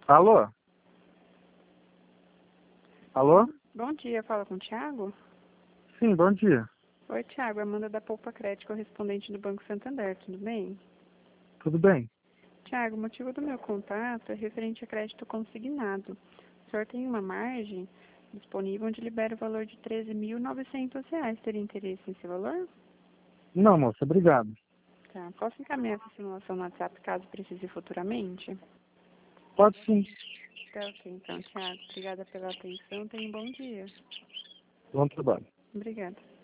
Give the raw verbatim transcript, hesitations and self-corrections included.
Alô? Alô? Bom dia, fala com o Thiago? Sim, bom dia. Oi, Thiago, Amanda da Poupa Crédito, correspondente do Banco Santander, tudo bem? Tudo bem? Thiago, o motivo do meu contato é referente a crédito consignado. O senhor tem uma margem disponível onde libera o valor de treze mil e novecentos reais. Teria interesse nesse valor? Não, moça, obrigado. Tá. Posso encaminhar essa simulação no WhatsApp caso precise futuramente? Pode sim. Tá ok, então, Thiago. Obrigada pela atenção. Tenha um bom dia. Bom trabalho. Obrigada.